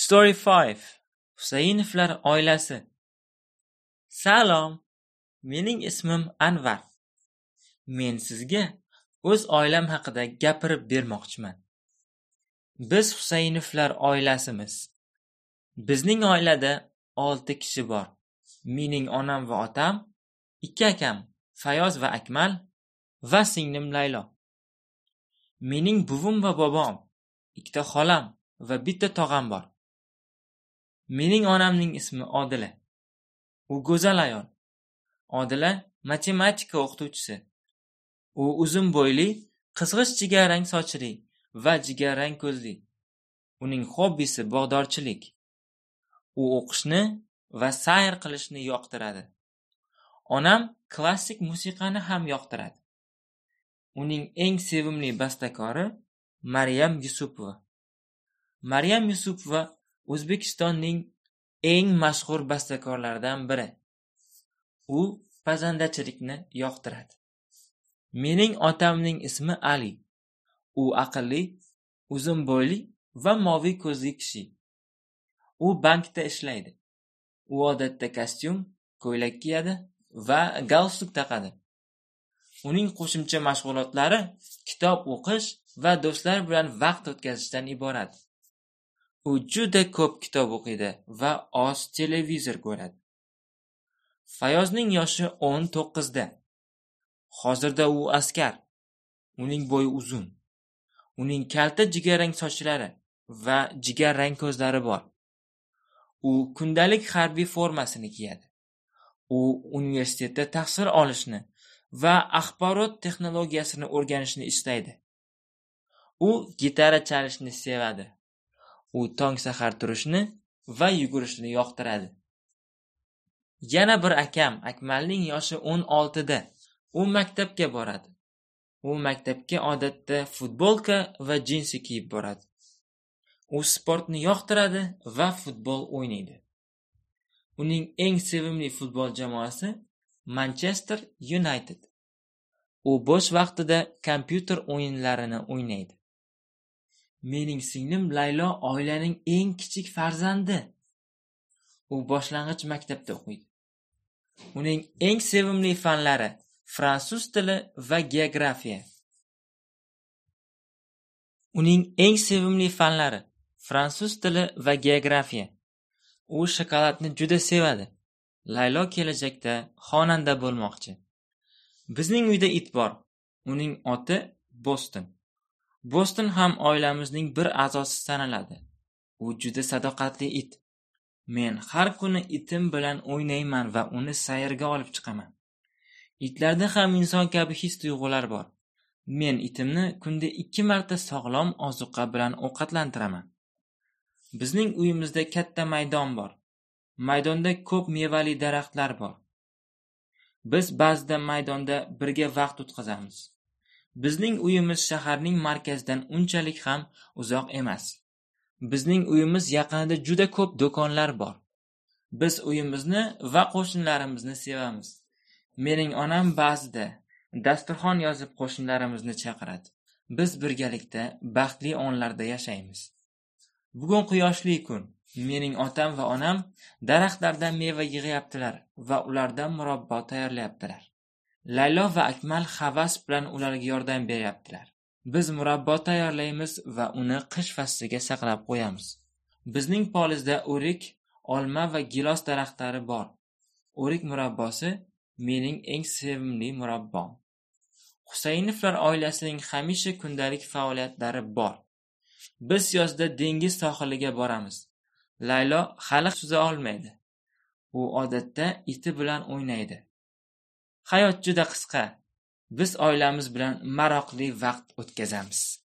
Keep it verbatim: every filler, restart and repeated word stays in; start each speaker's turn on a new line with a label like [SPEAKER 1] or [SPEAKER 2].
[SPEAKER 1] Story five. Husaynovlar oilasi. Salom, mening ismim Anvar. Men sizga o'z oilam haqida gapirib bermoqchiman. Biz Husaynovlar oilasimiz. Bizning oilada olti kishi bor. Mening onam va otam, ikki akam, Fayoz va Akmal va singlim Laylo. Mening buvim va bobom, ikkita xolam va bitta tog'am bor. Mening onamning ismi Odila. U go'zal ayol. Odila matematika o'qituvchisi. U uzun bo'yli, qizg'ish jigarrang sochli va jigarrang ko'zli. Uning hobbisi bog'dorchilik. U o'qishni va sayr qilishni yoqtiradi. Onam klassik musiqani ham yoqtiradi. Uning eng sevimli bastakori Maryam Yusupova. Maryam Yusupova O'zbekistonning eng mashhur bastakorlaridan biri. U pazandachilikni yoqtiradi. Mening otamning ismi Ali. U aqlli, uzun bo'yli va moviy ko'zli kishi. U bankda ishlaydi. U odatda kostyum, ko'ylak kiyadi va galstuk taqadi. Uning qo'shimcha mashg'ulotlari kitob o'qish va do'stlar bilan vaqt o'tkazishdan iborat. U juda ko'p kitob o'qiydi va oz televizor ko'radi. Fayozning yoshi o'n to'qqizda. Hozirda u askar. Uning bo'yi uzun. Uning kalta jigarrang sochlari va jigarrang ko'zlari bor. U kundalik harbiy formasini kiyadi. U universitetda tahsil olishni va axborot texnologiyasini o'rganishni istaydi. U gitara chalishni sevadi. U tong sahar turishni va yugurishni yoqtiradi. Yana bir akam Akmalning yoshi o'n oltida. U maktabga boradi. U maktabga odatda futbolka va jinsi kiyib boradi. U sportni yoqtiradi va futbol o'ynaydi. Uning eng sevimli futbol jamoasi Manchester United. U bo'sh vaqtida kompyuter o'yinlarini o'ynaydi. Mening singlim Laylo oilaning eng kichik farzandi. U boshlang'ich maktabda o'qiydi. Uning eng sevimli fanlari fransuz tili va geografiya. Uning eng sevimli fanlari fransuz tili va geografiya. U shokoladni juda sevadi. Laylo kelajakda xonanda bo'lmoqchi. Bizning uyda it bor. Uning oti Boston. Boston ham oilamizning bir a'zosi sanaladi. U juda sadoqatli it. Men har kuni itim bilan o'ynayman va uni sayrga olib chiqaman. Itlarda ham inson kabi his-tuyg'ular bor. Men itimni kunda ikki marta sog'lom ozuqa bilan ovqatlantiraman. Bizning uyimizda katta maydon bor. Maydonda ko'p mevali daraxtlar bor. Biz ba'zida maydonda birga vaqt o'tkazamiz. Bizning uyimiz shaharning markazidan unchalik ham uzoq emas. Bizning uyimiz yaqinida juda ko'p do'konlar bor. Biz uyimizni va qo'shnilarimizni sevamiz. Mening onam ba'zida dasturxon yozib qo'shnilarimizni chaqiradi. Biz birgalikda baxtli onlarda yashaymiz. Bugun quyoshli kun. Mening otam va onam daraxtlardan meva yig'yaptilar va ulardan murabbo tayyorlayaptilar. Laylo va Akmal havas bilan ularga yordam beryaptilar. Biz murabbo tayyorlaymiz va uni qish fasliga saqlab qo'yamiz. Bizning polizda o'rik, olma va gilos daraxtlari bor. O'rik murabbosi mening eng sevimli murabbom. Husaynovlar oilasining hamisha kundalik faoliyatlari bor. Biz yozda dengiz sohiliga boramiz. Laylo hali suza olmaydi. U odatda iti bilan o'ynaydi. Hayot juda qisqa. Biz oilamiz bilan maroqli vaqt o'tkazamiz.